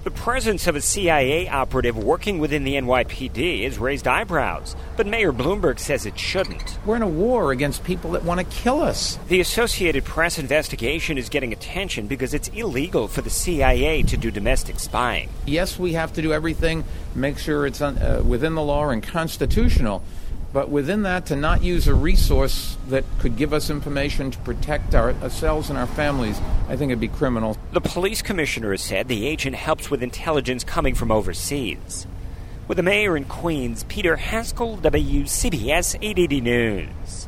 The presence of a CIA operative working within the NYPD has raised eyebrows, but Mayor Bloomberg says it shouldn't. We're in a war against people that want to kill us. The Associated Press investigation is getting attention because it's illegal for the CIA to do domestic spying. Yes, we have to do everything, make sure it's within the law and constitutional, but within that, to not use a resource that could give us information to protect ourselves and our families, I think it'd be criminal. The police commissioner has said the agent helps with intelligence coming from overseas. With the mayor in Queens, Peter Haskell, WCBS 880 News.